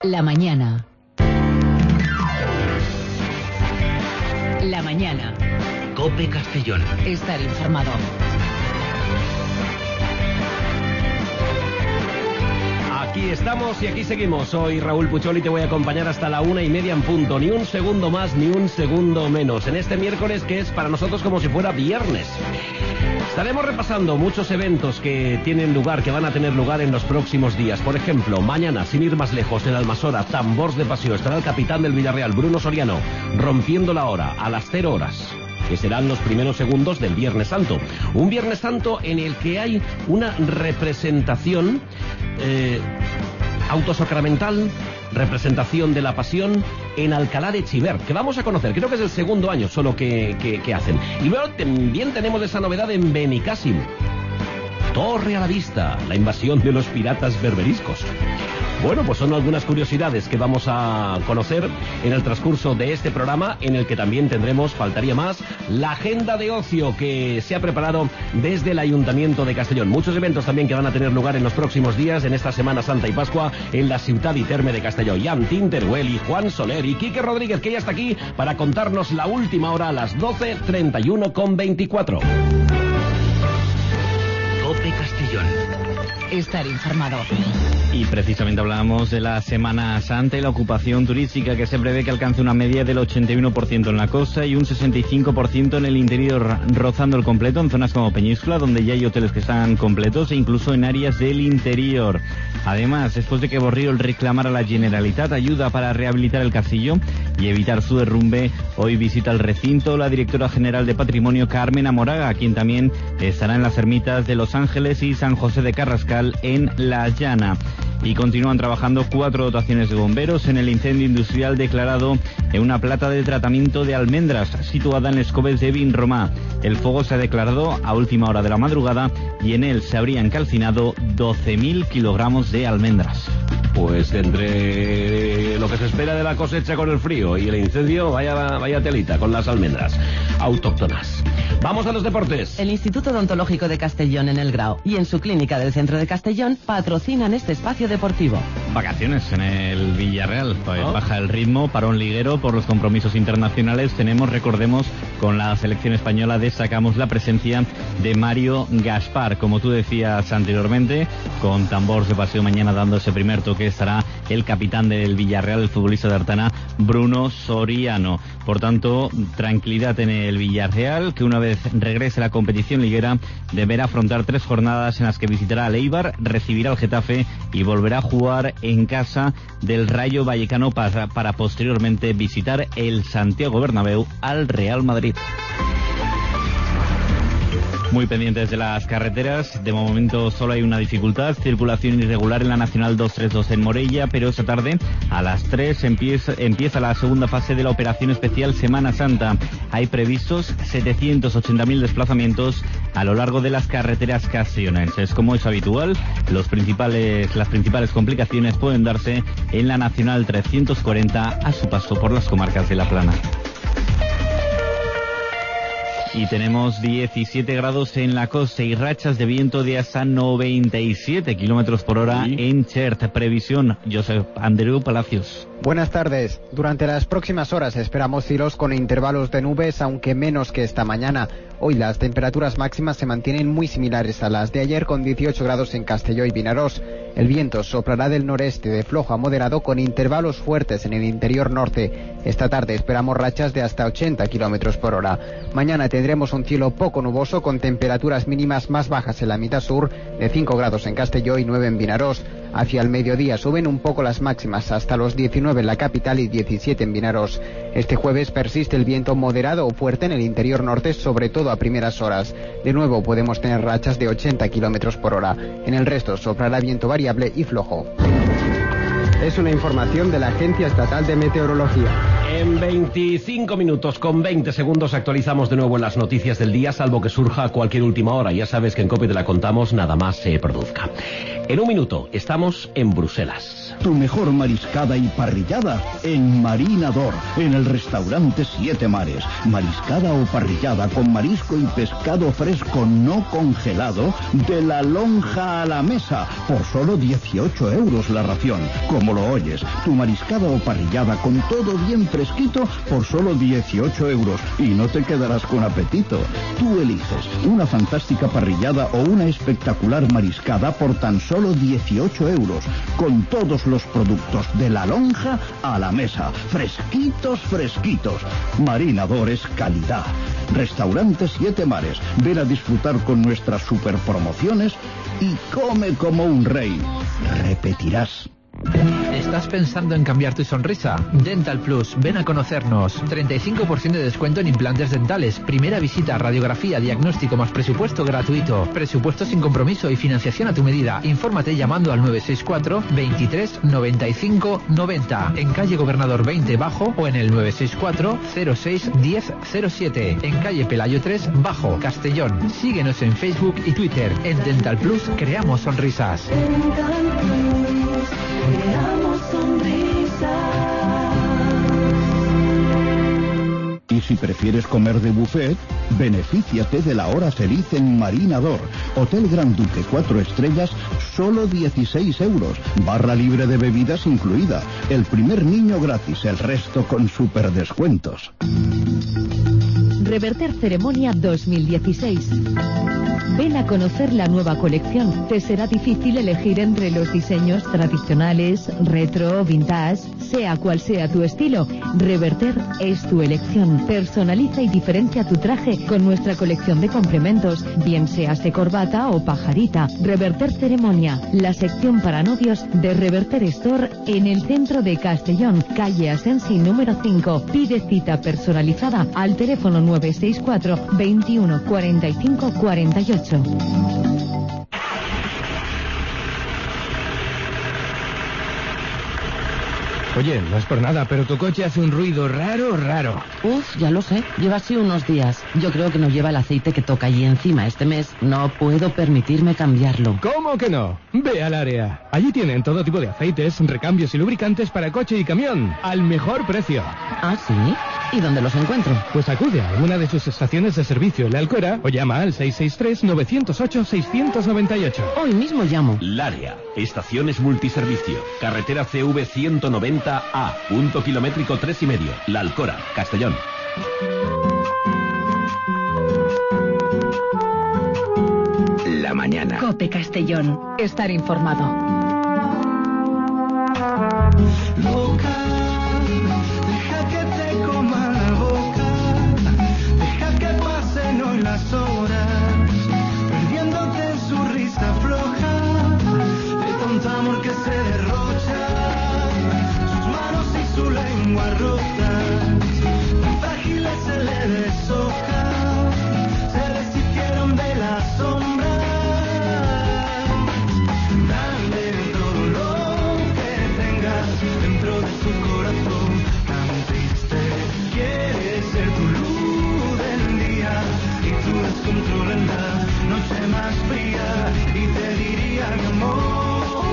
La mañana. La mañana. COPE Castellón. Estar informado. Aquí estamos y aquí seguimos. Soy Raúl Puchol y te voy a acompañar hasta la 1:30 en punto. Ni un segundo más, ni un segundo menos. En este miércoles que es para nosotros como si fuera viernes. Estaremos repasando muchos eventos que tienen lugar, que van a tener lugar en los próximos días. Por ejemplo, mañana, sin ir más lejos, en Almasora, tambors de paseo, estará el capitán del Villarreal, Bruno Soriano, rompiendo la hora a las 0 horas. Que serán los primeros segundos del Viernes Santo. Un Viernes Santo en el que hay una representación autosacramental, representación de la Pasión en Alcalá de Xivert, que vamos a conocer. Creo que es el segundo año solo que hacen. Y luego también tenemos esa novedad en Benicàssim. Torre a la vista, la invasión de los piratas berberiscos. Bueno, pues son algunas curiosidades que vamos a conocer en el transcurso de este programa, en el que también tendremos, faltaría más, la agenda de ocio que se ha preparado desde el Ayuntamiento de Castellón. Muchos eventos también que van a tener lugar en los próximos días, en esta Semana Santa y Pascua, en la Ciutat i Terme de Castelló. Jan Tinteruel y Juan Soler y Quique Rodríguez, que ya está aquí para contarnos la última hora a las 12:31:24. COPE Castellón. Estar informado. Y precisamente hablábamos de la Semana Santa y la ocupación turística, que se prevé que alcance una media del 81% en la costa y un 65% en el interior, rozando el completo en zonas como Peñíscola, donde ya hay hoteles que están completos, e incluso en áreas del interior. Además, después de que Borriol reclamara a la Generalitat ayuda para rehabilitar el castillo y evitar su derrumbe, hoy visita el recinto la directora general de Patrimonio, Carmen Amoraga, quien también estará en las ermitas de Los Ángeles y San José de Carrascal en La Llana. Y continúan trabajando 4 dotaciones de bomberos en el incendio industrial declarado en una planta de tratamiento de almendras situada en Les Coves de Vinromà. El fuego se ha declarado a última hora de la madrugada y en él se habrían calcinado 12.000 kilogramos de almendras. Pues entre lo que se espera de la cosecha con el frío y el incendio, vaya telita con las almendras autóctonas. Vamos a los deportes. El Instituto Odontológico de Castellón en El Grao y en su clínica del centro de Castellón patrocinan este espacio deportivo. Vacaciones en el Villarreal. Baja el ritmo, parón liguero por los compromisos internacionales. Recordemos, con la selección española destacamos la presencia de Mario Gaspar, como tú decías anteriormente, con tambors de paseo mañana dando ese primer toque estará el capitán del Villarreal, el futbolista de Artana, Bruno Soriano. Por tanto, tranquilidad en el Villarreal, que una vez regrese a la competición liguera deberá afrontar 3 jornadas en las que visitará al Eibar, recibirá al Getafe y volverá a jugar en casa del Rayo Vallecano para posteriormente visitar el Santiago Bernabéu al Real Madrid. Muy pendientes de las carreteras, de momento solo hay una dificultad, circulación irregular en la Nacional 232 en Morella, pero esta tarde a las 3 empieza la segunda fase de la operación especial Semana Santa. Hay previstos 780.000 desplazamientos a lo largo de las carreteras castellonenses. Como es habitual, las principales complicaciones pueden darse en la Nacional 340 a su paso por las comarcas de La Plana. Y tenemos 17 grados en la costa y rachas de viento de hasta 97 kilómetros por hora en Xert. Previsión, Josep Andreu Palacios. Buenas tardes. Durante las próximas horas esperamos cielos con intervalos de nubes, aunque menos que esta mañana. Hoy las temperaturas máximas se mantienen muy similares a las de ayer, con 18 grados en Castelló y Vinaròs. El viento soplará del noreste de flojo a moderado, con intervalos fuertes en el interior norte. Esta tarde esperamos rachas de hasta 80 kilómetros por hora. Mañana tendremos un cielo poco nuboso, con temperaturas mínimas más bajas en la mitad sur, de 5 grados en Castelló y 9 en Vinaròs. Hacia el mediodía suben un poco las máximas hasta los 19 en la capital y 17 en Vinaròs. Este jueves persiste el viento moderado o fuerte en el interior norte, sobre todo a primeras horas. De nuevo podemos tener rachas de 80 kilómetros por hora. En el resto soplará viento variable y flojo. Es una información de la Agencia Estatal de Meteorología. En 25 minutos con 20 segundos actualizamos de nuevo las noticias del día, salvo que surja cualquier última hora. Ya sabes que en COPE te la contamos nada más se produzca. En un minuto, estamos en Bruselas. Tu mejor mariscada y parrillada en Marinador, en el restaurante Siete Mares. Mariscada o parrillada con marisco y pescado fresco no congelado de la lonja a la mesa por solo 18 euros la ración. Como lo oyes, tu mariscada o parrillada con todo bien fresquito por solo 18 euros y no te quedarás con apetito. Tú eliges una fantástica parrillada o una espectacular mariscada por tan solo 18 euros, con todos los productos de la lonja a la mesa, fresquitos, fresquitos. Marinador es calidad. Restaurante Siete Mares, ven a disfrutar con nuestras super promociones y come como un rey. Repetirás. ¿Estás pensando en cambiar tu sonrisa? Dental Plus, ven a conocernos. 35% de descuento en implantes dentales. Primera visita, radiografía, diagnóstico más presupuesto gratuito. Presupuesto sin compromiso y financiación a tu medida. Infórmate llamando al 964 23 95 90. En calle Gobernador 20 Bajo o en el 964 06 10 07. En calle Pelayo 3 Bajo, Castellón. Síguenos en Facebook y Twitter. En Dental Plus creamos sonrisas. Creamos sonrisas. Y si prefieres comer de buffet, benefíciate de la hora feliz en Marinador. Hotel Gran Duque 4 estrellas, solo 16 euros. Barra libre de bebidas incluida. El primer niño gratis, el resto con super descuentos. Reverter Ceremonia 2016. Ven a conocer la nueva colección. Te será difícil elegir entre los diseños tradicionales, retro, vintage, sea cual sea tu estilo. Reverter es tu elección. Personaliza y diferencia tu traje con nuestra colección de complementos, bien seas de corbata o pajarita. Reverter Ceremonia, la sección para novios de Reverter Store en el centro de Castellón, calle Asensi número 5. Pide cita personalizada al teléfono 964 21 45 48. Oye, no es por nada, pero tu coche hace un ruido raro. Uf, ya lo sé. Lleva así unos días. Yo creo que no lleva el aceite que toca allí encima este mes. No puedo permitirme cambiarlo. ¿Cómo que no? Ve al área. Allí tienen todo tipo de aceites, recambios y lubricantes para coche y camión. Al mejor precio. ¿Ah, sí? ¿Y dónde los encuentro? Pues acude a una de sus estaciones de servicio en La Alcora o llama al 663-908-698. Hoy mismo llamo. L'Área, estaciones multiservicio, carretera CV 190A, punto kilométrico 3,5, La Alcora, Castellón. La mañana. COPE Castellón. Estar informado. Loca, deja que te coma la boca, deja que pasen hoy las horas, perdiéndote en su risa floja, de tanto amor que se derrocha, sus manos y su lengua rotas, tan frágiles se le deshoja, se deshicieron de la sombra. Dentro de su corazón tan triste, quiere ser tu luz del día y tu descontrol en la noche más fría, y te diría mi amor,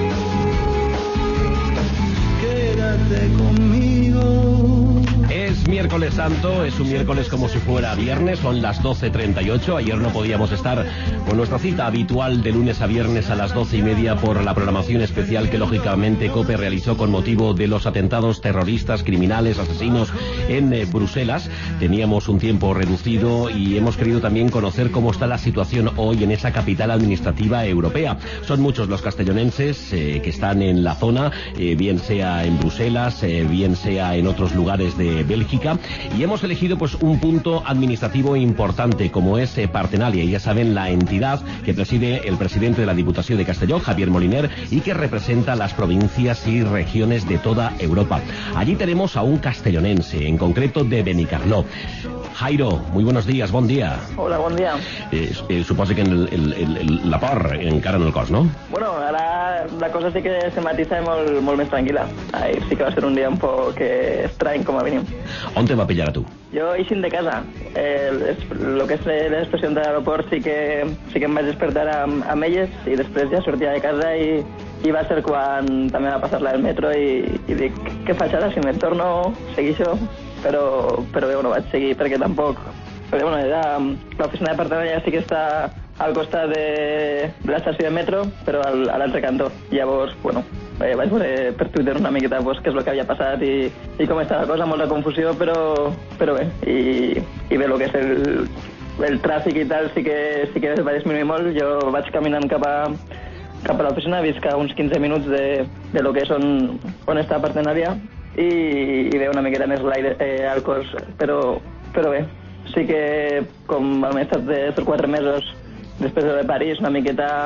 quédate conmigo. Es miércoles santo, es un miércoles como si fuera viernes, son las 12:38. Ayer no podíamos estar con nuestra cita habitual de lunes a viernes a las 12:30 por la programación especial que lógicamente COPE realizó con motivo de los atentados terroristas, criminales, asesinos en Bruselas. Teníamos un tiempo reducido y hemos querido también conocer cómo está la situación hoy en esa capital administrativa europea. Son muchos los castellonenses que están en la zona, bien sea en Bruselas, bien sea en otros lugares de Bélgica, y hemos elegido pues un punto administrativo importante como es Partenalia, y ya saben, la entidad que preside el presidente de la Diputación de Castellón, Javier Moliner, y que representa las provincias y regiones de toda Europa. Allí tenemos a un castellonense, en concreto de Benicarló. Jairo, muy buenos días, bon dia. Hola, bon dia. Suposo que la por encara en el cos, no? Bueno, ara la cosa sí que se matiza molt més tranquil·la. Ahir sí que va ser un dia un poc estrany, com a mínim. On te va pillar a tu? Jo eixint de casa. Lo que és l'estació de l'aeroport sí que em vaig despertar amb elles i després ja sortia de casa i va ser quan també va passar la del metro i dic, què faig ara? Si me'n torno, segueixo, però bé, no vaig seguir perquè tampoc... Però bueno, l'oficina de Partenàlia sí que està al costat de l'estació de metro, però a l'altre cantó. Llavors, bueno, vaig veure per Twitter una miqueta què és el que havia passat i com està la cosa, molta confusió, però bé. I bé, el que és el tràfic i tal sí que va disminuir molt. Jo vaig caminant cap a l'oficina, visc a uns 15 minuts de lo que és on està Partenàlia i ve una miqueta més l'aire al cos, però bé. Sí que, com hem estat de 4 mesos després de París, una miqueta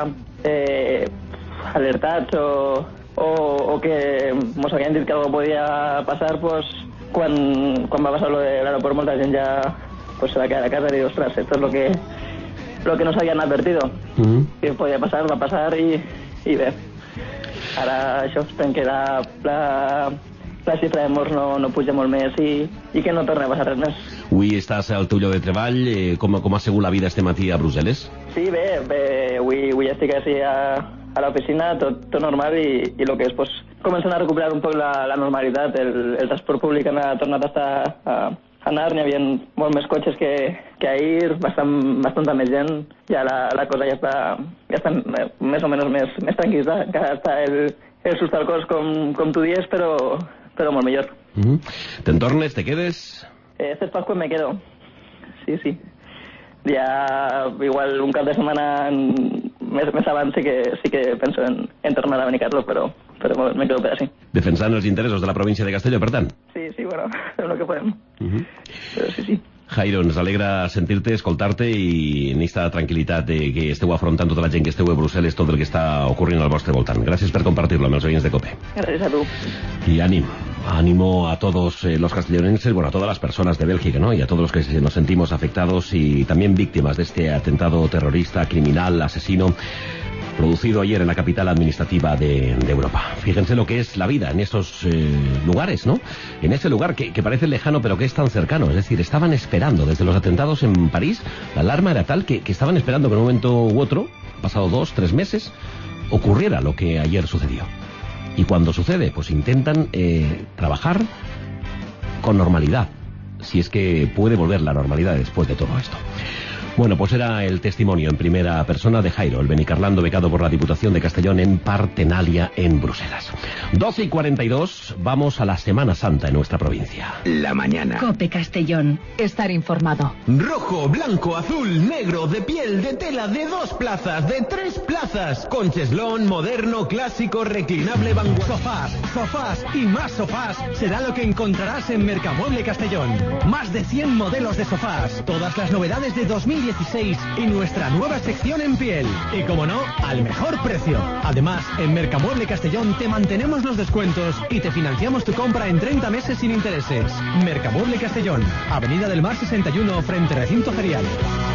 alertats o que ens havien dit que algo podia passar, pues, quan va passar lo de l'aeroport molta gent ja se va quedar a casa i dir, ostres, esto es lo que nos habían advertido. Que podia passar, va passar i bé. Ara això, esperem que la xifra de morts no puja molt més i que no torni a passar res més. Avui estàs al teu lloc de treball. Com ha sigut la vida este matí a Brussel·les? Sí, bé. Avui estic així a l'oficina, tot normal i el que és, pues, començant a recuperar un poc la normalitat. El transport públic ha tornat a anar, n'hi havia molt més cotxes que ahir, bastanta més gent. Ja la cosa ja està més o menys més tranquil·la. Encara està el sust al cos, com tu dius, però molt millor. ¿Te'n tornes? ¿Te quedes? Este Pascua me quedo. Sí. Ya igual un cap de setmana més abans sí que penso en tornar a Benicarló, però me quedo per així. Defensant els interessos de la província de Castelló, per tant? Sí, bueno, és el que podem. Però sí. Jairo, ens alegra sentir-te, escoltar-te i en aquesta tranquil·litat que esteu afrontant tota la gent que esteu a Brussel·les, tot el que està ocorrent al vostre voltant. Gràcies per compartir-lo amb els oients de COPE. Gràcies a tu. Y ánimo a todos los castellonenses, bueno, a todas las personas de Bélgica, ¿no? Y a todos los que nos sentimos afectados y también víctimas de este atentado terrorista, criminal, asesino, producido ayer en la capital administrativa de Europa. Fíjense lo que es la vida en esos lugares, ¿no? En ese lugar que parece lejano pero que es tan cercano. Es decir, estaban esperando desde los atentados en París, la alarma era tal que estaban esperando que en un momento u otro, pasado 2-3 meses, ocurriera lo que ayer sucedió. Y cuando sucede, pues intentan trabajar con normalidad, si es que puede volver la normalidad después de todo esto. Bueno, pues era el testimonio en primera persona de Jairo, el benicarlando becado por la Diputación de Castellón en Partenàlia, en Bruselas. 12:42, vamos a la Semana Santa en nuestra provincia. La mañana. COPE Castellón, estar informado. Rojo, blanco, azul, negro, de piel, de tela, de 2 plazas, de 3 plazas, con cheslón, moderno, clásico, reclinable, vanguardista. Sofás y más sofás será lo que encontrarás en Mercamueble Castellón. Más de 100 modelos de sofás, todas las novedades de 2016 y nuestra nueva sección en piel. Y como no, al mejor precio. Además, en Mercamueble Castellón te mantenemos los descuentos y te financiamos tu compra en 30 meses sin intereses. Mercamueble Castellón, Avenida del Mar 61, frente Recinto Ferial.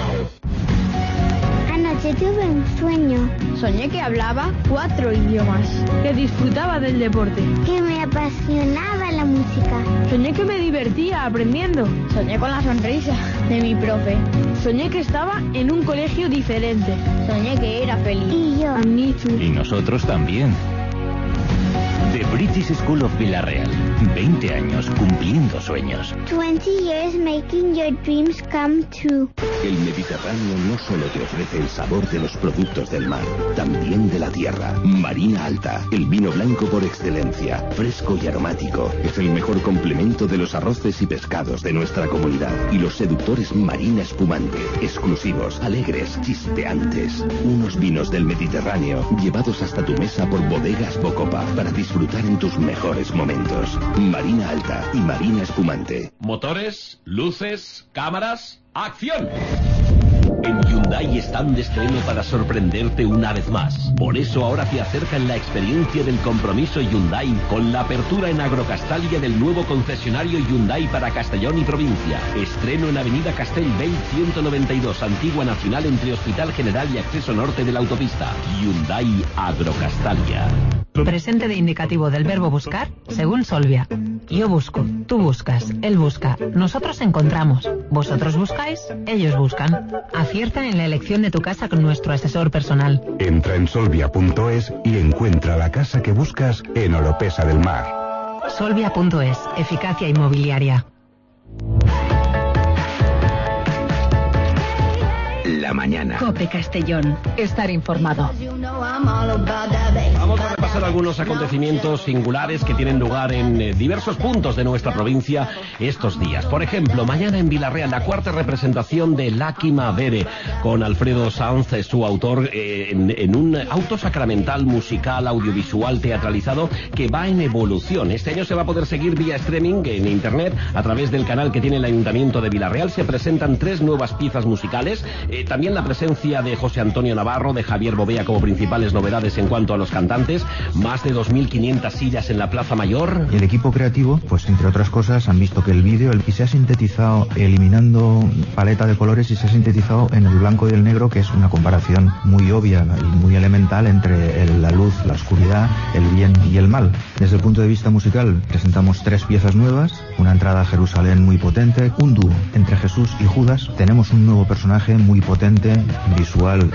Anoche tuve un sueño. Soñé que hablaba 4 idiomas, que disfrutaba del deporte, que me apasionaba la música. Soñé que me divertía aprendiendo. Soñé con la sonrisa de mi profe. Soñé que estaba en un colegio diferente. Soñé que era feliz. Y yo. Y nosotros también. The British School of Villarreal. 20 años cumpliendo sueños. 20 years making your dreams come true. El Mediterráneo no solo te ofrece el sabor de los productos del mar, también de la tierra. Marina Alta, el vino blanco por excelencia, fresco y aromático. Es el mejor complemento de los arroces y pescados de nuestra comunidad. Y los seductores Marina Espumante, exclusivos, alegres, chispeantes. Unos vinos del Mediterráneo llevados hasta tu mesa por Bodegas Bocopa para disfrutar en tus mejores momentos. Marina Alta y Marina Espumante. Motores, luces, cámaras, ¡acción! En Hyundai están de estreno para sorprenderte una vez más. Por eso ahora te acercan la experiencia del compromiso Hyundai con la apertura en Agrocastalia del nuevo concesionario Hyundai para Castellón y provincia. Estreno en Avenida Castellbell 192, Antigua Nacional, entre Hospital General y Acceso Norte de la autopista. Hyundai Agrocastalia. Presente de indicativo del verbo buscar, según Solvia. Yo busco, tú buscas, él busca, nosotros encontramos, vosotros buscáis, ellos buscan. Acierta en la elección de tu casa con nuestro asesor personal. Entra en solvia.es y encuentra la casa que buscas en Oropesa del Mar. Solvia.es, eficacia inmobiliaria. La mañana. COPE Castellón. Estar informado. Vamos a repasar algunos acontecimientos singulares que tienen lugar en diversos puntos de nuestra provincia estos días. Por ejemplo, mañana en Vilarreal, la cuarta representación de Lucky Mavere, con Alfredo Sanz, su autor, en un auto sacramental musical, audiovisual, teatralizado, que va en evolución. Este año se va a poder seguir vía streaming en internet, a través del canal que tiene el Ayuntamiento de Vilarreal. Se presentan 3 nuevas piezas musicales, también la presencia de José Antonio Navarro, de Javier Bovea como principales novedades en cuanto a los cantantes, más de 2.500 sillas en la Plaza Mayor. El equipo creativo, pues entre otras cosas, han visto que el vídeo y se ha sintetizado eliminando paleta de colores y se ha sintetizado en el blanco y el negro, que es una comparación muy obvia y muy elemental entre la luz, la oscuridad, el bien y el mal. Desde el punto de vista musical, presentamos 3 piezas nuevas, una entrada a Jerusalén muy potente, un dúo entre Jesús y Judas, tenemos un nuevo personaje muy potente, visual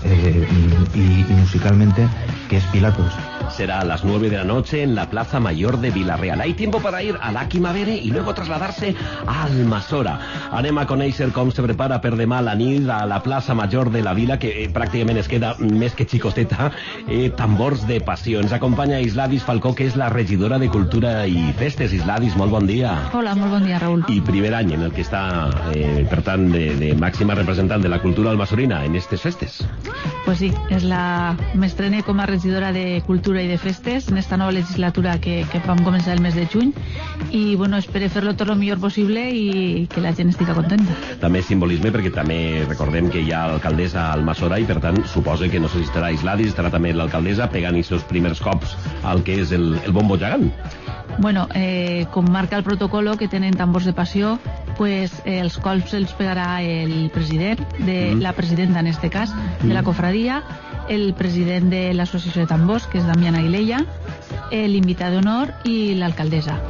y musicalmente, que es Pilatos. Será a las 9 de la noche en la Plaza Mayor de Vilarreal. Hay tiempo para ir a Lucky Mavere y luego trasladarse a Almassora. Anem a conèixer com se prepara per demà la nit a la Plaça Major de la Vila, que pràcticament es queda més que xicoteta. Tambors de passió. Ens acompanya Isladis Falcó, que és la regidora de Cultura i Festes. Isladis, molt bon dia. Hola, molt bon dia, Raúl. I primer any en el que està, per tant, de màxima representant de la cultura almassorina en aquestes festes. Pues sí, m'estrene com a regidora de Cultura i de Festes en esta nova legislatura que vam començar el mes de juny, i bueno, espero fer-lo tot el millor possible i que la gent estigui contenta. També simbolisme, perquè també recordem que hi ha alcaldessa a Almassora i per tant suposa que no sé si estarà Isladis, estarà també l'alcaldessa pegant els seus primers cops al que és el bombo gegant. Bueno, com marca el protocolo que tenen tambors de passió, pues els colps els pegarà el president, la presidenta en este cas, de la cofradia, el president de l'associació de tambors, que és Damián Aguilella, l'invitat d'honor i l'alcaldessa.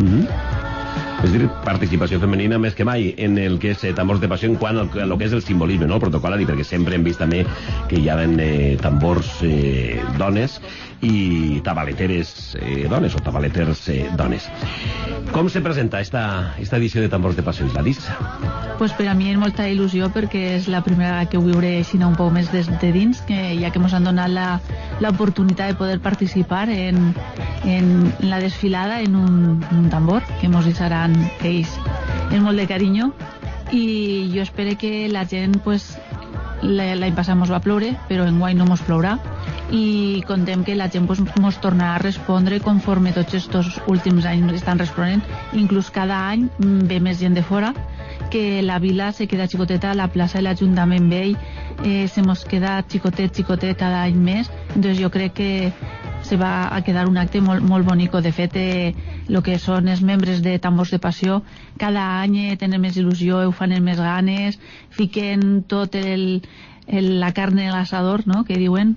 És dir, participació femenina més que mai en el que és tambors de passió en quant a lo que és el simbolisme, no? El protocol, perquè sempre hem vist també que hi ha tambors dones i tabaleteres dones o tabaleters dones. Com se presenta esta edició de tambors de passió, Isladis? Pues per a mi és molta il·lusió, perquè és la primera vegada que ho veuré així un poc més de dins, ja que ens han donat l'oportunitat de poder participar en la desfilada en un tambor que ens deixaran ells amb molt de carinyo, i jo espero que la gent, pues, l'any passat mos va ploure, però enguany no mos plourà, i contem que la gent pues, mos tornarà a respondre conforme tots estos últims anys estan responent. Inclús cada any ve més gent de fora, que la vila se queda xicoteta, la plaça de l'Ajuntament vell se mos queda xicotet cada any més. Entonces jo crec que se va a quedar un acte molt, molt bonico. De fet, el que són els membres de Tambors de Passió cada any tenen més il·lusió, ho fan amb més ganes, fiquen tot la carn en l'assador, no?, que diuen,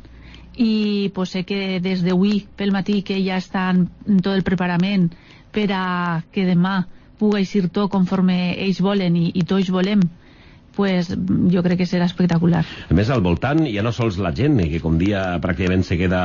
i pues, sé que des d'avui pel matí que ja estan en tot el preparament per a que demà pugui eixir tot conforme ells volen i tots volem, pues jo crec que serà espectacular. A més, al voltant ja no sols la gent, que com dia pràcticament se queda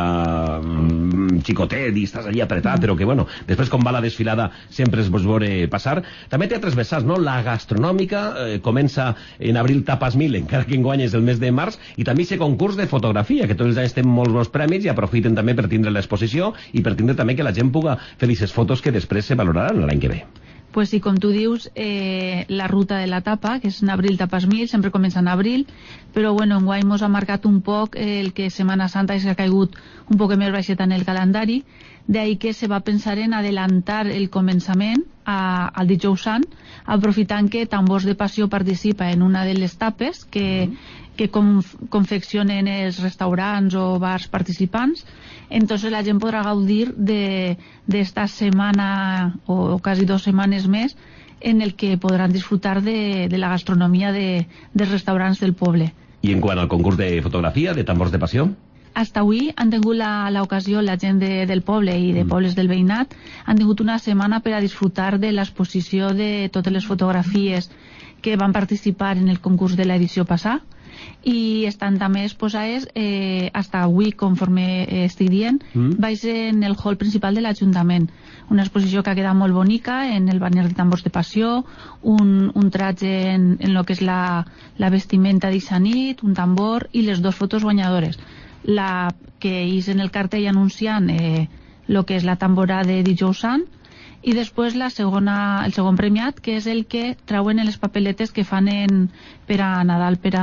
xicotet i estàs allí apretat, però que bueno, després com va la desfilada sempre es vos veure passar. També té altres vessants, no? La gastronòmica comença en abril tapas 1000, encara que enguany és el mes de març, i també aquest concurs de fotografia, que tots els anys tenen molts bons premis i aprofiten també per tindre l'exposició i per tindre també que la gent puga fer aquestes fotos que després se valoraran l'any que ve. Pues sí, com tu dius, la ruta de la tapa, que és en abril tapes 1000, sempre comença en abril, però bueno, enguany mos ha marcat un poc el que Setmana Santa s'ha caigut un poc més baixeta en el calendari. De ahí que se va pensar en adelantar el començament al dijous sant, aprofitant que Tambors de Passió participa en una de les tapes que confeccionen els restaurants o bars participants. Entonces la gent podrà gaudir d'esta setmana o quasi 2 setmanes més en el que podran disfrutar de la gastronomia dels restaurants del poble. I en quant al concurs de fotografia de Tambors de Passió? Hasta avui han tingut l'ocasió, la gent del poble i de pobles del veïnat, han tingut una setmana per a disfrutar de l'exposició de totes les fotografies que van participar en el concurs de l'edició passada, i estan també exposades hasta avui, conforme estic dient, baix en el hall principal de l'Ajuntament. Una exposició que ha quedat molt bonica en el banner de Tambors de Passió, un tratge en lo que és la vestimenta d'eixa nit, un tambor i les 2 fotos guanyadores. La que és en el cartell anunciant el que és la tambora de dijous sant, i després el segon premiat, que és el que trauen en les papeletes que fan per a Nadal, per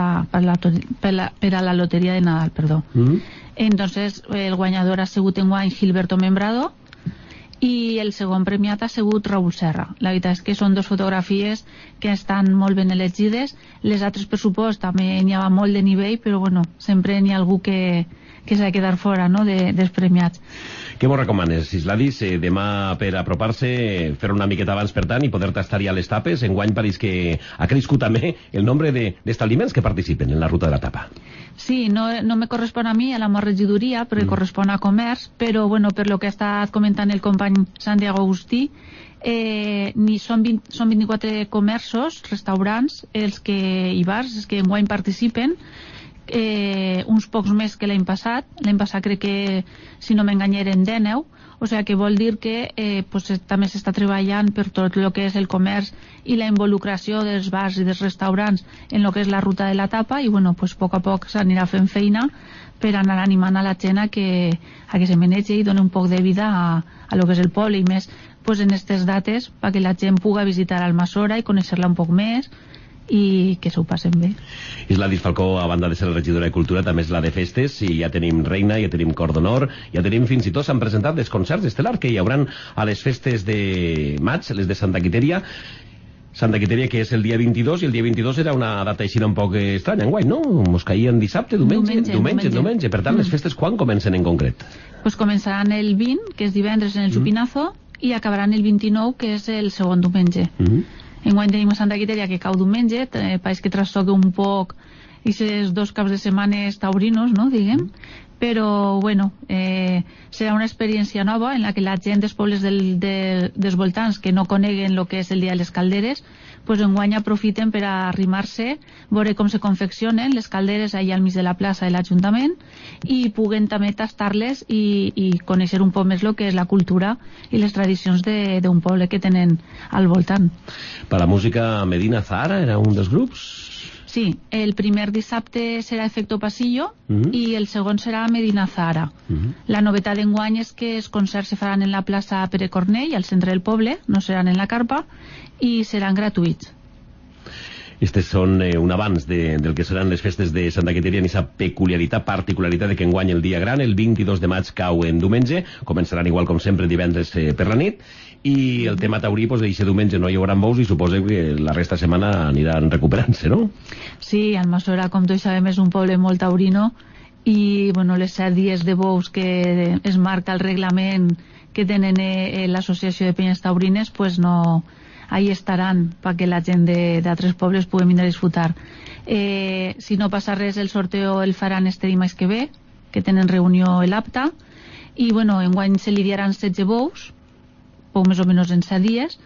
a la loteria de Nadal, perdó. Entonces el guanyador ha sigut enguany Gilberto Membrado i el segon premiat ha sigut Raúl Serra. La veritat és que són 2 fotografies que estan molt ben elegides. Les altres, per supost, també n'hi ha molt de nivell, però bueno, sempre n'hi ha algú que s'ha de quedar fora, no?, dels premiats. Què vos recomanes, Isladis, demà per apropar-se, fer una miqueta abans, per tant, i poder tastar-hi a les tapes? Enguany pareix que ha crescut també el nombre d'establiments que participen en la ruta de la tapa. Sí, no me correspon a mi, a la meva regidoria, perquè correspon a comerç, però bueno, per lo que ha estat comentant el company Santiago Agustí, són 24 comerços, restaurants, i bars, els que enguany participen, uns pocs més que l'any passat. L'any passat crec que, si no m'enganyeren, 19, o sigui que vol dir que també s'està treballant per tot el que és el comerç i la involucració dels bars i dels restaurants en el que és la ruta de la tapa, i bueno, a poc a poc s'anirà fent feina per anar animant a la gent a que se menegi i doni un poc de vida a lo que és el poble, i més en aquestes dates perquè la gent pugui visitar Almassora i conèixer-la un poc més i que s'ho passen bé. Isladis Falcó, a banda de ser la regidora de Cultura, també és la de festes, i ja tenim reina, ja tenim cor d'honor, ja tenim fins i tot, s'han presentat els concerts estel·lar que hi hauran a les festes de maig, les de Santa Quiteria, que és el dia 22, i el dia 22 era una data així un poc estranya, enguany, no? Mos caïen dissabte, diumenge. Per tant, les festes quan comencen en concret? Pues començaran el 20, que és divendres en el Chupinazo, i acabaran el 29, que és el segon diumenge. Enguany tenim a Santa Quiteria que cau diumenge, pareix que trastoca un poc aquests 2 caps de setmana taurinos, no?, diguem, però bueno, serà una experiència nova en la que la gent dels pobles dels voltants que no coneguen el que és el dia de les calderes, pues enguany aprofiten per a arrimar-se, veure com se confeccionen les calderes allà al mig de la plaça de l'Ajuntament, i puguen també tastar-les i conèixer un poc més el que és la cultura i les tradicions d'un poble que tenen al voltant. Per la música, Medina Zahara era un dels grups? Sí, el primer dissabte serà Efecto Pasillo i el segon serà Medina Zahara. La novetat d'enguany és que els concerts se faran en la plaça Pere Cornell, al centre del poble, no seran en la carpa, i seran gratuïts. Estes són un avanç del que seran les festes de Santa Quiteria, en aquesta particularitat de que enguany el dia gran, el 22 de maig, cau en diumenge, començaran igual com sempre divendres per la nit, i el tema taurí, doncs, aquest diumenge no hi haurà bous i suposo que la resta de setmana aniran recuperant-se, no? Sí, Almassora, com tots sabem, és un poble molt taurino, i bueno, les 7 dies de bous que es marca el reglament que tenen l'associació de penyes taurines, pues no, ahí estaran perquè la gent d'altres pobles pugui vindre a disfrutar. Si no passa res, el sorteo el faran este dimarts que ve, que tenen reunió l'APTA, i bueno, enguany se lidiaran 16 bous, poc més o menys en 7 dies,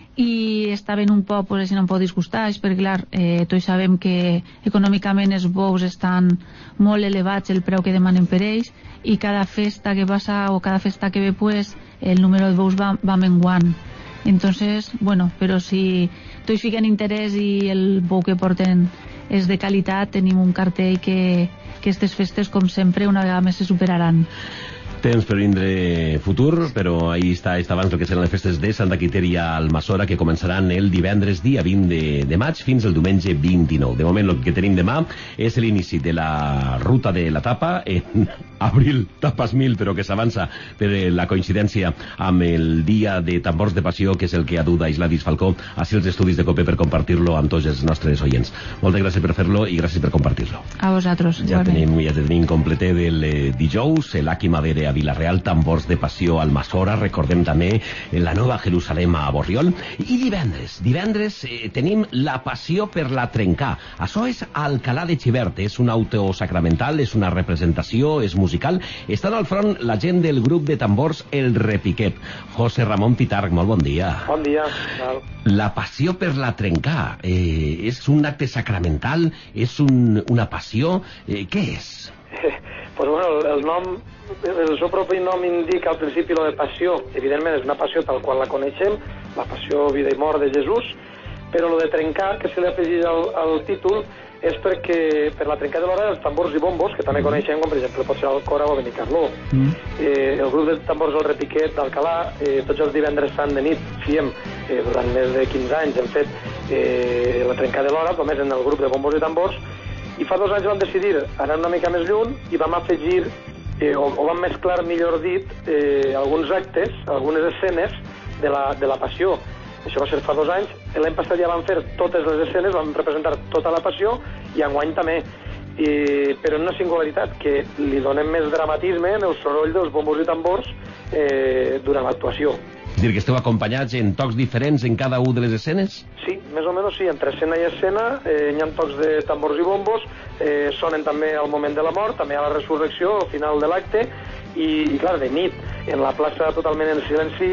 i estaven un poc, pues, un poc disgustats, perquè clar, tots sabem que econòmicament els bous estan molt elevats, el preu que demanen per ells, i cada festa que passa o cada festa que ve, pues, el número de bous va menguant. Entonces, bueno, però si tots fiquen interès i el bou que porten és de qualitat, tenim un cartell que aquestes festes, com sempre, una vegada més se superaran. Temps per vindre futur, però ahí està abans el que seran les festes de Santa Quiteria al Almassora, que començaran el divendres dia 20 de maig fins el diumenge 29. De moment el que tenim demà és l'inici de la ruta de la tapa, en abril tapes 1000, però que s'avança per la coincidència amb el dia de tambors de passió, que és el que ha dut a Isladis Falcó a ser els estudis de COPE per compartir-lo amb tots els nostres oients. Moltes gràcies per fer-lo i gràcies per compartir-lo. A vosaltres. Ja tenim completé del dijous, l'Aki Madere a Vila-real, tambors de passió al Almassora, recordem també la Nova Jerusalem a Borriol, i divendres tenim la passió per la trencà. Això és Alcalà de Xivert, és un auto sacramental, és una representació, és musical. Estan al front la gent del grup de tambors El Repiquet. José Ramón Pitarch, molt bon dia. Bon dia. La passió per la trencà, és un acte sacramental, és una passió, què és? Pues bueno, el seu propi nom indica al principi lo de passió. Evidentment és una passió tal qual la coneixem, la passió, vida i mort de Jesús, però lo de trencar, que se li ha afegit al títol, és perquè per la trencada de l'hora els tambors i bombos, que també coneixem, com per exemple pot ser Alcora o Benicarló. El grup de tambors del Repiquet d'Alcalà, tots els divendres sant de nit, fiem, durant més de 15 anys hem fet la trencada de l'hora, només en el grup de bombos i tambors, i fa 2 anys vam decidir anar una mica més lluny i vam afegir, o vam mesclar, millor dit, alguns actes, algunes escenes de la passió. Això va ser fa 2 anys. L'any passat ja vam fer totes les escenes, vam representar tota la passió, i enguany també. Però en una singularitat, que li donem més dramatisme en el soroll dels bombos i tambors durant l'actuació. És dir, que esteu acompanyats en tocs diferents en cada una de les escenes? Sí, més o menys sí, entre escena i escena hi ha tocs de tambors i bombos, sonen també al moment de la mort, també a la resurrecció, al final de l'acte, i clar, de nit, en la plaça totalment en silenci,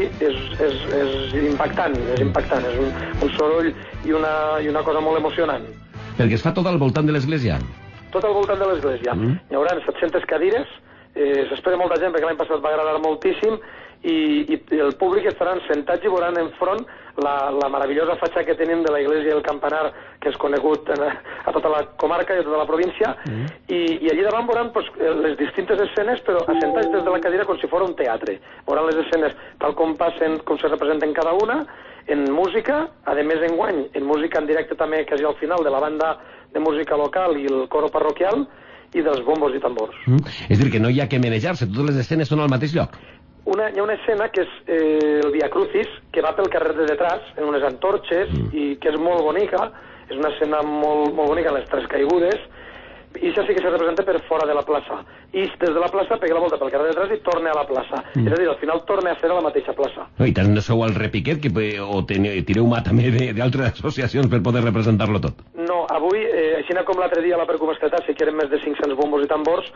és impactant, és un soroll i una cosa molt emocionant. Perquè es fa tot al voltant de l'església? Tot al voltant de l'església. Hi haurà 700 cadires, s'espera molta gent perquè l'any passat va agradar moltíssim, i el públic estaran sentats i veuran enfront la meravellosa fatxa que tenim de la iglesia i el campanar, que és conegut a tota la comarca i a tota la província, i allí davant veuran les distintes escenes, però assentats des de la cadira com si fos un teatre. Veuran les escenes tal com passen, com se representen cada una, en música, a més enguany, en música en directe també, quasi al final, de la banda de música local i el coro parroquial, i dels bombos i tambors. És dir, que no hi ha que manejar-se, totes les escenes són al mateix lloc? Hi ha una escena que és el Via Crucis, que va pel carrer de detrás, en unes antorxes, i que és molt bonica, és una escena molt bonica, les 3 caigudes, i això sí que se representa per fora de la plaça. I des de la plaça pega la volta pel carrer de detrás i torna a la plaça. És a dir, al final torna a ser a la mateixa plaça. I tant no sou el Repiquet, o tireu mà també d'altres associacions per poder representar-lo tot? No, avui, així com l'altre dia a la Percomestetat, si quieren més de 500 bombos i tambors,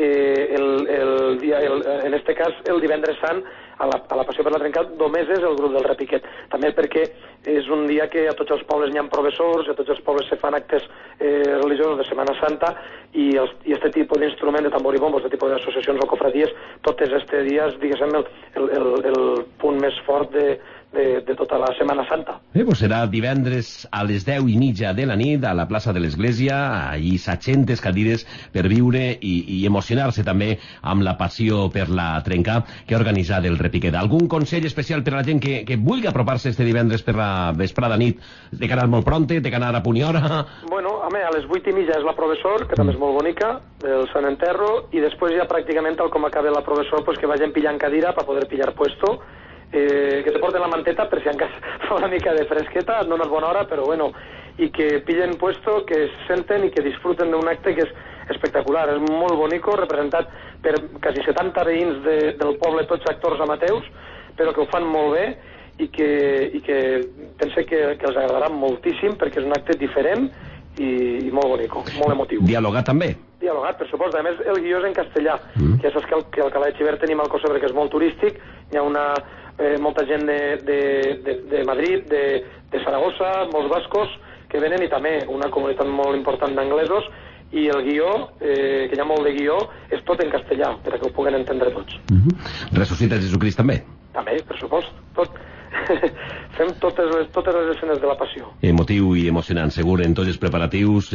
en este cas, el divendres sant, a la Passió per la Trencada, només és el grup del Repiquet. També perquè és un dia que a tots els pobles hi ha professors, a tots els pobles se fan actes religiosos de Setmana Santa, i este tipus d'instrument de tambor i bombos, de tipus d'associacions o cofradies, totes este dies, diguéssim, el punt més fort de tota la Setmana Santa. Pues serà divendres a les 10:30 de la nit a la plaça de l'Església, allí 700 cadires per viure i emocionar-se també amb la passió per la trencà que ha organitzat el Repiquet. Algun consell especial per a la gent que vulgui apropar-se este divendres per la vesprada nit? Té que anar molt pronte, té que anar a punt i hora? Bueno, a les 8:30 és la Professor, que també és molt bonica, el Sant Enterro, i després ja pràcticament, tal com acaba la Professor, pues que vagin pillant cadira per poder pillar puesto, que se porten la manteta per si en cas fa una mica de fresqueta, no és bona hora, però bueno, i que pillen puesto, que se senten i que disfruten d'un acte que és espectacular, és molt bonico, representat per quasi 70 veïns del poble, tots actors amateurs, però que ho fan molt bé i que pense que els agradarà moltíssim perquè és un acte diferent i molt bonico, molt emotiu. Dialogat també? Dialogat, per supost. A més, el guió és en castellà, que ja saps que al Alcalà de Xivert tenim el cost perquè és molt turístic, hi ha molta gent de Madrid, de Saragossa, molts bascos que venen, i també una comunitat molt important d'anglesos, i el guió, que hi ha molt de guió, és tot en castellà, perquè ho puguen entendre tots. Ressuscita Jesucrist també? També, per supost, tot. fem totes les escenes de la passió. Emotiu i emocionant, segur, en tots els preparatius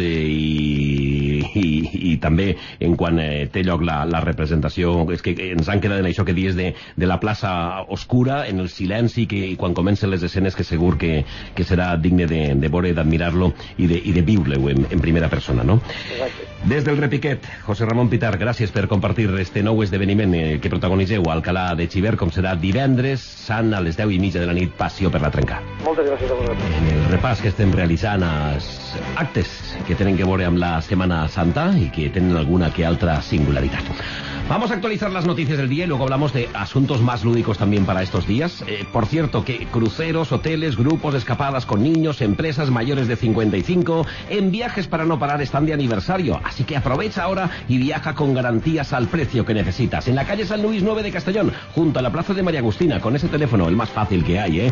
i també en quan té lloc la representació. És que ens han quedat en això que dies de la plaça oscura, en el silenci, i quan comencen les escenes, que segur que serà digne de veure, d'admirar-lo i de viure-ho en primera persona, no? Exacte. Des del Repiquet, José Ramón Pitar, gràcies per compartir este nou esdeveniment que protagoniseu a Alcalà de Xivert, com serà divendres sant a les 10:30 de la nit, Passió per la Trencar. Moltes gràcies a vosaltres. En el repàs que estem realitzant els actes que tenen que veure amb la Semana Santa y que tienen alguna que otra singularidad. Vamos a actualizar las noticias del día y luego hablamos de asuntos más lúdicos también para estos días. Por cierto, que cruceros, hoteles, grupos de escapadas con niños, empresas mayores de 55, en Viajes para no parar están de aniversario. Así que aprovecha ahora y viaja con garantías al precio que necesitas. En la calle San Luis 9 de Castellón, junto a la plaza de María Agustina, con ese teléfono, el más fácil que hay,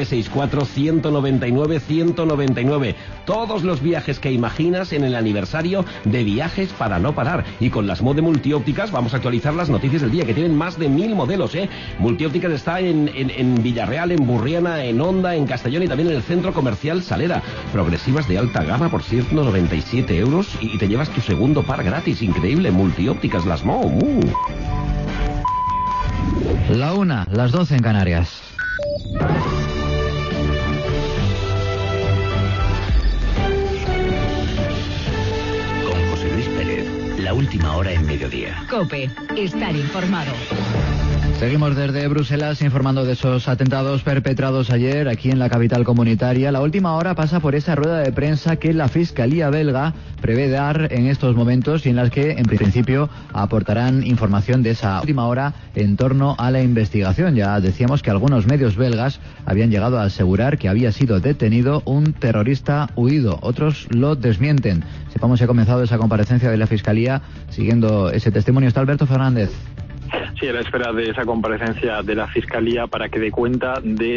964-199-199. Todos los viajes que imaginas en el aniversario de Viajes para no parar. Y con las Mode Multiópticas vamos a actualizar las noticias del día, que tienen más de 1000 modelos, Multiópticas está en Villarreal, en Burriana, en Onda, en Castellón y también en el Centro Comercial Salera. Progresivas de alta gama por 197 euros y te llevas tu segundo par gratis. Increíble, Multiópticas, las Mo. La 1, las 12 en Canarias. Con José Luis Pérez, la última hora en mediodía. COPE, estar informado. Seguimos desde Bruselas informando de esos atentados perpetrados ayer aquí en la capital comunitaria. La última hora pasa por esa rueda de prensa que la Fiscalía belga prevé dar en estos momentos y en las que en principio aportarán información de esa última hora en torno a la investigación. Ya decíamos que algunos medios belgas habían llegado a asegurar que había sido detenido un terrorista huido. Otros lo desmienten. Sepamos si ha comenzado esa comparecencia de la Fiscalía. Siguiendo ese testimonio está Alberto Fernández. Sí, a la espera de esa comparecencia de la Fiscalía para que dé cuenta de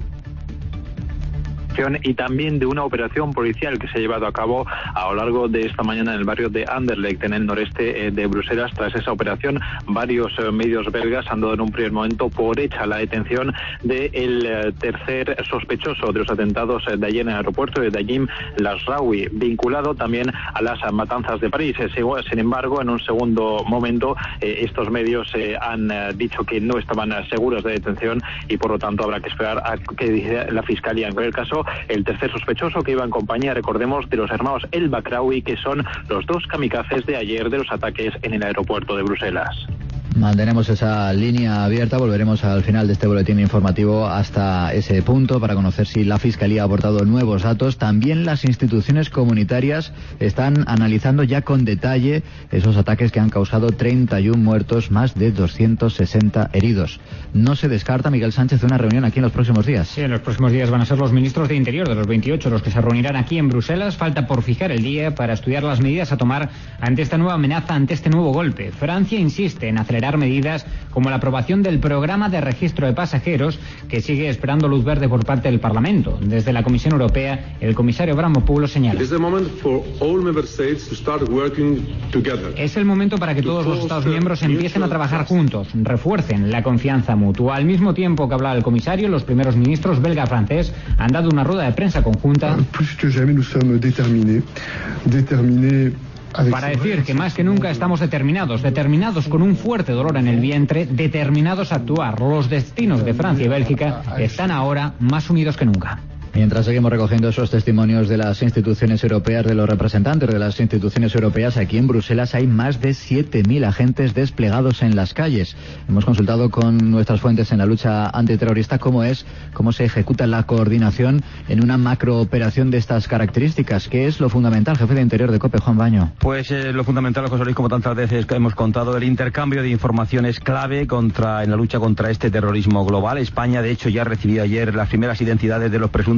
y también de una operación policial que se ha llevado a cabo a lo largo de esta mañana en el barrio de Anderlecht, en el noreste de Bruselas. Tras esa operación, varios medios belgas han dado en un primer momento por hecha la detención del tercer sospechoso de los atentados de ayer en el aeropuerto de Dajim Lasraoui, vinculado también a las matanzas de París. Sin embargo, en un segundo momento, estos medios han dicho que no estaban seguros de detención y por lo tanto habrá que esperar a que diga la Fiscalía. En cualquier caso, el tercer sospechoso que iba en compañía, recordemos, de los hermanos El Bakraoui, que son los dos kamikazes de ayer de los ataques en el aeropuerto de Bruselas. Mantenemos esa línea abierta, volveremos al final de este boletín informativo hasta ese punto para conocer si la Fiscalía ha aportado nuevos datos. También las instituciones comunitarias están analizando ya con detalle esos ataques que han causado 31 muertos, más de 260 heridos. No se descarta, Miguel Sánchez, una reunión aquí en los próximos días. Sí, en los próximos días van a ser los ministros de Interior de los 28 los que se reunirán aquí en Bruselas. Falta por fijar el día para estudiar las medidas a tomar ante esta nueva amenaza, ante este nuevo golpe. Francia insiste en acelerar medidas como la aprobación del programa de registro de pasajeros, que sigue esperando luz verde por parte del Parlamento. Desde la Comisión Europea, el comisario Avramopoulos señala: es el momento para que todos los Estados miembros empiecen a trabajar juntos, refuercen la confianza mutua. Al mismo tiempo que hablaba el comisario, los primeros ministros belga y francés han dado una rueda de prensa conjunta para decir que más que nunca estamos determinados con un fuerte dolor en el vientre, determinados a actuar. Los destinos de Francia y Bélgica están ahora más unidos que nunca. Mientras seguimos recogiendo esos testimonios de las instituciones europeas, de los representantes de las instituciones europeas, aquí en Bruselas hay más de 7.000 agentes desplegados en las calles. Hemos consultado con nuestras fuentes en la lucha antiterrorista cómo se ejecuta la coordinación en una macrooperación de estas características. ¿Qué es lo fundamental, jefe de Interior de COPE, Juan Baño? Pues lo fundamental, José Luis, como tantas veces que hemos contado, el intercambio de informaciones clave en la lucha contra este terrorismo global. España, de hecho, ya ha recibido ayer las primeras identidades de los presuntos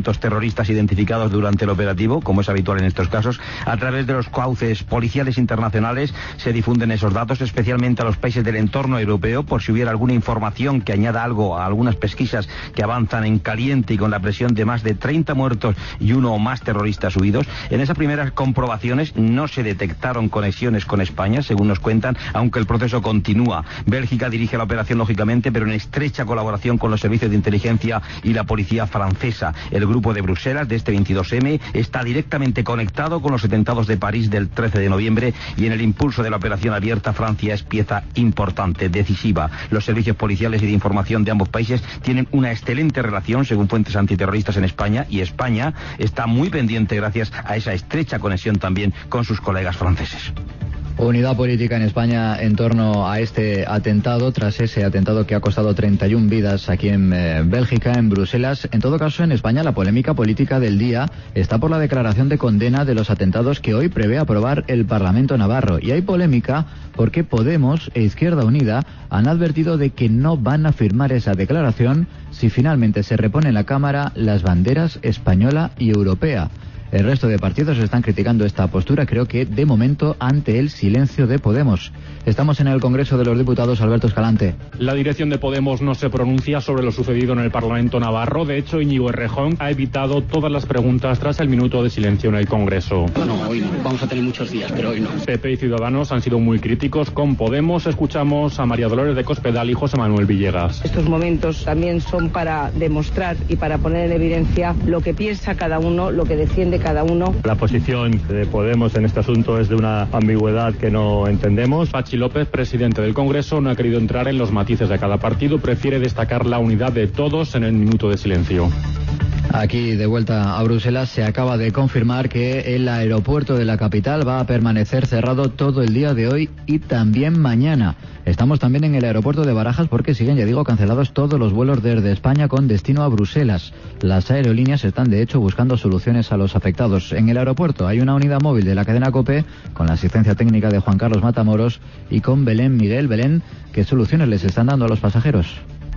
presuntos terroristas identificados durante el operativo, como es habitual en estos casos. A través de los cauces policiales internacionales se difunden esos datos, especialmente a los países del entorno europeo, por si hubiera alguna información que añada algo a algunas pesquisas que avanzan en caliente y con la presión de más de 30 muertos y uno o más terroristas huidos. En esas primeras comprobaciones no se detectaron conexiones con España, según nos cuentan, aunque el proceso continúa. Bélgica dirige la operación, lógicamente, pero en estrecha colaboración con los servicios de inteligencia y la policía francesa. El grupo de Bruselas de este 22M está directamente conectado con los atentados de París del 13 de noviembre y en el impulso de la operación abierta Francia es pieza importante, decisiva. Los servicios policiales y de información de ambos países tienen una excelente relación, según fuentes antiterroristas en España, y España está muy pendiente gracias a esa estrecha conexión también con sus colegas franceses. Unidad política en España en torno a este atentado, tras ese atentado que ha costado 31 vidas aquí en Bélgica, en Bruselas. En todo caso, en España la polémica política del día está por la declaración de condena de los atentados que hoy prevé aprobar el Parlamento navarro. Y hay polémica porque Podemos e Izquierda Unida han advertido de que no van a firmar esa declaración si finalmente se repone en la Cámara las banderas española y europea. El resto de partidos están criticando esta postura, creo que de momento ante el silencio de Podemos. Estamos en el Congreso de los Diputados, Alberto Escalante. La dirección de Podemos no se pronuncia sobre lo sucedido en el Parlamento navarro. De hecho, Íñigo Errejón ha evitado todas las preguntas tras el minuto de silencio en el Congreso. No, hoy no. Vamos a tener muchos días, pero hoy no. PP y Ciudadanos han sido muy críticos con Podemos. Escuchamos a María Dolores de Cospedal y José Manuel Villegas. Estos momentos también son para demostrar y para poner en evidencia lo que piensa cada uno, lo que defiende cada uno. La posición de Podemos en este asunto es de una ambigüedad que no entendemos. Pachi López, presidente del Congreso, no ha querido entrar en los matices de cada partido, prefiere destacar la unidad de todos en el minuto de silencio. Aquí, de vuelta a Bruselas, se acaba de confirmar que el aeropuerto de la capital va a permanecer cerrado todo el día de hoy y también mañana. Estamos también en el aeropuerto de Barajas porque siguen, ya digo, cancelados todos los vuelos desde España con destino a Bruselas. Las aerolíneas están, de hecho, buscando soluciones a los afectados. En el aeropuerto hay una unidad móvil de la cadena COPE con la asistencia técnica de Juan Carlos Matamoros y con Belén Miguel. Belén, ¿qué soluciones les están dando a los pasajeros?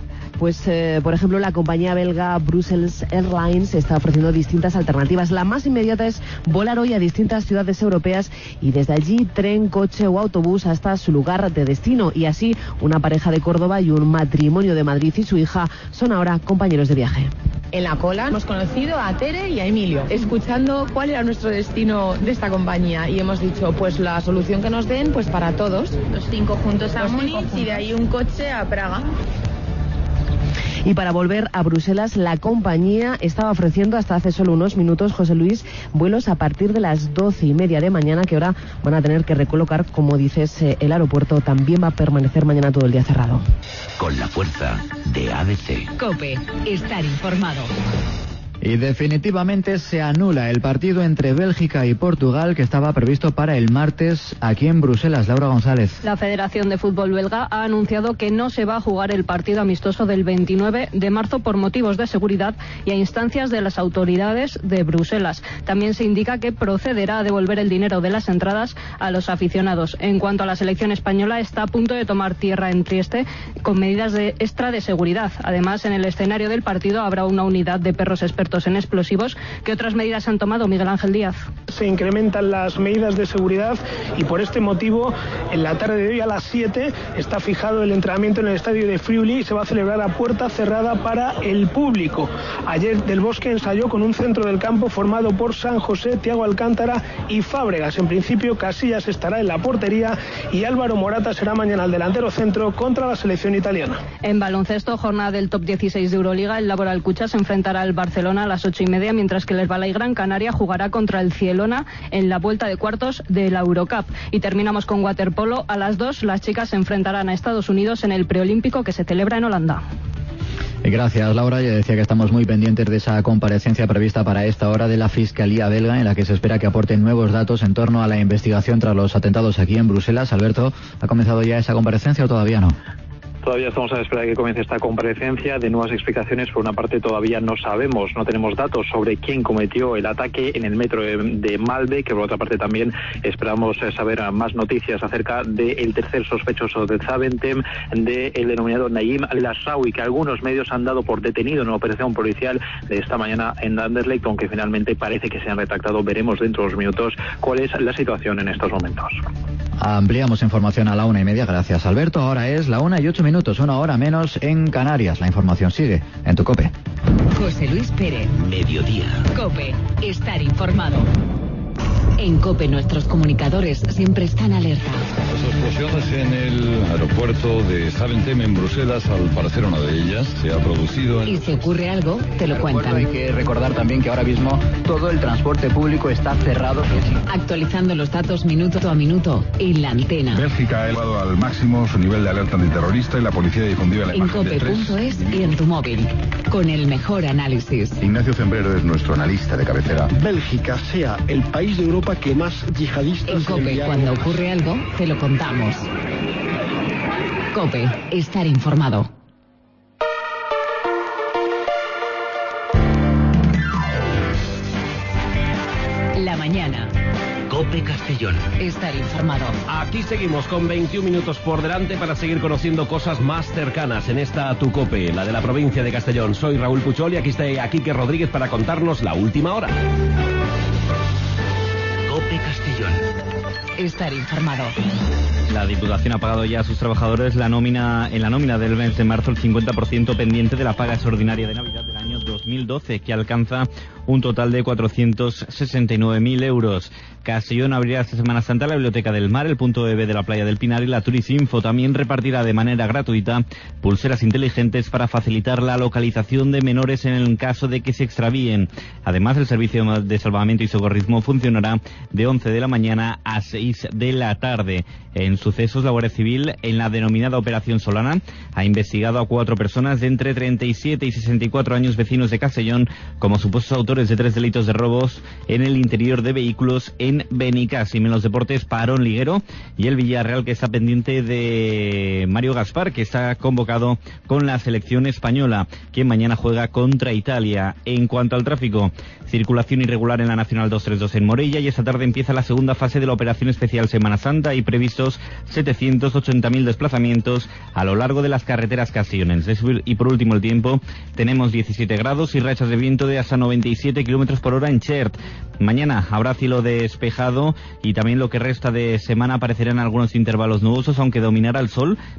Pues, por ejemplo, la compañía belga Brussels Airlines está ofreciendo distintas alternativas. La más inmediata es volar hoy a distintas ciudades europeas y desde allí tren, coche o autobús hasta su lugar de destino. Y así, una pareja de Córdoba y un matrimonio de Madrid y su hija son ahora compañeros de viaje. En la cola hemos conocido a Tere y a Emilio, escuchando cuál era nuestro destino de esta compañía y hemos dicho, pues la solución que nos den, pues para todos. Los 5 juntos a Múnich y de ahí un coche a Praga. Y para volver a Bruselas, la compañía estaba ofreciendo hasta hace solo unos minutos, José Luis, vuelos a partir de las 12:30 de mañana, que ahora van a tener que recolocar. Como dices, el aeropuerto también va a permanecer mañana todo el día cerrado. Con la fuerza de ABC. COPE, estar informado. Y definitivamente se anula el partido entre Bélgica y Portugal que estaba previsto para el martes aquí en Bruselas. Laura González. La Federación de Fútbol belga ha anunciado que no se va a jugar el partido amistoso del 29 de marzo por motivos de seguridad y a instancias de las autoridades de Bruselas. También se indica que procederá a devolver el dinero de las entradas a los aficionados. En cuanto a la selección española, está a punto de tomar tierra en Trieste con medidas extra de seguridad. Además, en el escenario del partido habrá una unidad de perros expertos en explosivos. ¿Qué otras medidas han tomado, Miguel Ángel Díaz? Se incrementan las medidas de seguridad y por este motivo en la tarde de hoy a las 7 está fijado el entrenamiento en el estadio de Friuli y se va a celebrar a puerta cerrada para el público. Ayer Del Bosque ensayó con un centro del campo formado por San José, Thiago Alcántara y Fábregas. En principio Casillas estará en la portería y Álvaro Morata será mañana el delantero centro contra la selección italiana. En baloncesto, jornada del top 16 de Euroliga, el Laboral Cucha se enfrentará al Barcelona a las 8:30, mientras que el Herbalife Gran Canaria jugará contra el Cielona en la vuelta de cuartos de la Eurocup. Y terminamos con waterpolo. A las 2 las chicas se enfrentarán a Estados Unidos en el preolímpico que se celebra en Holanda. Gracias, Laura. Ya decía que estamos muy pendientes de esa comparecencia prevista para esta hora de la Fiscalía belga, en la que se espera que aporten nuevos datos en torno a la investigación tras los atentados aquí en Bruselas. Alberto, ¿ha comenzado ya esa comparecencia o todavía no? Todavía estamos a la espera de que comience esta comparecencia de nuevas explicaciones. Por una parte, todavía no sabemos, no tenemos datos sobre quién cometió el ataque en el metro de Malbec, que por otra parte también esperamos saber más noticias acerca del tercer sospechoso de Zaventem, del denominado Naim Lasraoui, que algunos medios han dado por detenido en una operación policial de esta mañana en Anderlecht, aunque finalmente parece que se han retractado. Veremos dentro de unos minutos cuál es la situación en estos momentos. Ampliamos información a la 1:30. Gracias, Alberto. Ahora es la 1:08, 1 hora menos en Canarias. La información sigue en tu COPE. José Luis Pérez. Mediodía. COPE. Estar informado. En COPE nuestros comunicadores siempre están alerta. Las explosiones en el aeropuerto de Zaventem en Bruselas, al parecer una de ellas, se ha producido en... Y si ocurre algo, te lo cuentan. Hay que recordar también que ahora mismo todo el transporte público está cerrado. Actualizando los datos minuto a minuto en la antena. Bélgica ha elevado al máximo su nivel de alerta antiterrorista y la policía difundió la imagen de cope.es y en tu móvil. Con el mejor análisis. Ignacio Zembrero es nuestro analista de cabecera. Bélgica sea el país de Europa que más yihadistas... En COPE, cuando ocurre algo, te lo contamos. COPE, estar informado. La mañana. COPE Castellón. Estar informado. Aquí seguimos con 21 minutos por delante para seguir conociendo cosas más cercanas en esta Tu COPE, la de la provincia de Castellón. Soy Raúl Puchol y aquí está Quique Rodríguez para contarnos la última hora. COPE Castellón. Estar informado. La Diputación ha pagado ya a sus trabajadores en la nómina del mes de marzo el 50% pendiente de la paga extraordinaria de Navidad del año 2012, que alcanza un total de 469.000 euros. Castellón abrirá esta Semana Santa la Biblioteca del Mar, el punto EB de la Playa del Pinar y la Turisinfo. También repartirá de manera gratuita pulseras inteligentes para facilitar la localización de menores en el caso de que se extravíen. Además, el servicio de salvamento y socorrismo funcionará de 11 de la mañana a 6 de la tarde. En sucesos, la Guardia Civil, en la denominada Operación Solana, ha investigado a 4 personas de entre 37 y 64 años vecinos de Castellón como supuestos autores de 3 delitos de robos en el interior de vehículos en Benicàssim. En los deportes, parón liguero y el Villarreal, que está pendiente de Mario Gaspar, que está convocado con la selección española, quien mañana juega contra Italia. En cuanto al tráfico, circulación irregular en la Nacional 232 en Morella, y esta tarde empieza la segunda fase de la Operación Especial Semana Santa y previstos 780.000 desplazamientos a lo largo de las carreteras castellonenses. Y por último, el tiempo, tenemos 17 grados y rachas de viento de hasta 97 kilómetros por hora en Chert. Mañana habrá cielo despejado y también lo que resta de semana aparecerán algunos intervalos nubosos, aunque dominará el sol